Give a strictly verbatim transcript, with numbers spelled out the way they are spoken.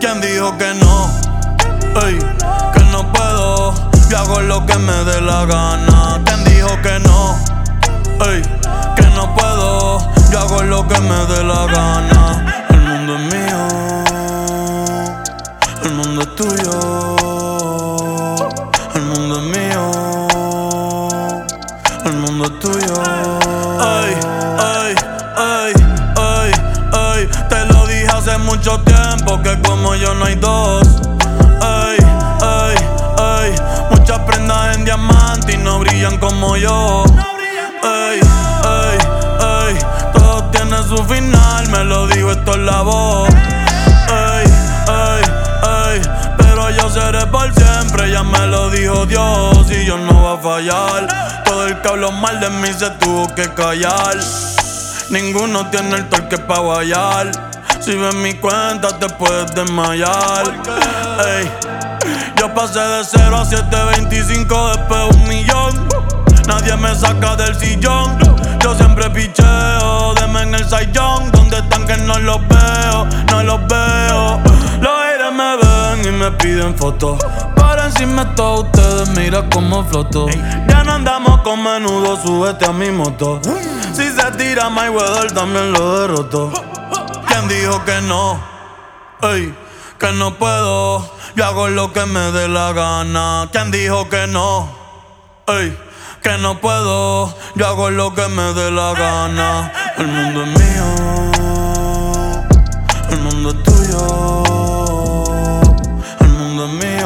¿Quién dijo que no? Ey, que no puedo. Yo hago lo que me dé la gana. ¿Quién dijo que no? Ey, que no puedo. Yo hago lo que me dé la gana. El mundo es mío, el mundo es tuyo. El mundo es mío, el mundo es tuyo. Ey, ey, ey, ey, ey. Te lo dije hace mucho tiempo que como yo no hay dos. Ey, ey, ey. Muchas prendas en diamante y no brillan como yo. Ey, ey, ey. Todo tiene su final, me lo digo, esto es la voz. Ey, ey, ey. Pero yo seré por siempre, ya me lo dijo Dios. Y yo no va a fallar. Todo el que habló mal de mí se tuvo que callar. Ninguno tiene el torque pa' guayar. Si ves mi cuenta te puedes desmayar. Ey, yo pasé de cero a siete veinticinco, después un millón. Nadie me saca del sillón. Yo siempre picheo, deme en el sayón. ¿Dónde están que no los veo? No los veo. Los haters me ven y me piden fotos. Para encima de todos ustedes, mira cómo floto. Ya no andamos con menudo, súbete a mi moto. Si se tira Mayweather también lo derroto. ¿Quién dijo que no? Ey, que no puedo. Yo hago lo que me dé la gana. ¿Quién dijo que no? Ey, que no puedo. Yo hago lo que me dé la gana. El mundo es mío, el mundo es tuyo. El mundo es mío.